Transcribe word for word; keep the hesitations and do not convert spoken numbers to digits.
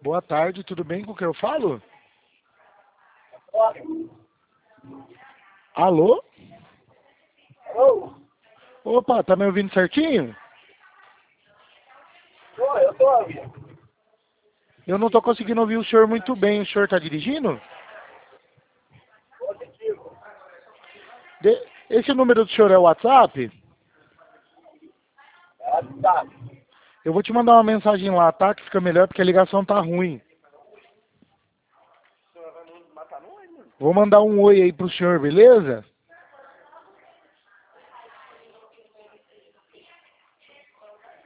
Boa tarde, tudo bem? Com quem eu falo? Alô? Alô? Opa, tá me ouvindo certinho? Oi, eu tô ouvindo. Eu não tô conseguindo ouvir o senhor muito bem. O senhor tá dirigindo? Positivo. De- Esse número do senhor é o WhatsApp? Ela tá. Eu vou te mandar uma mensagem lá, tá? Que fica melhor porque a ligação tá ruim. Vou mandar um oi aí pro senhor, beleza?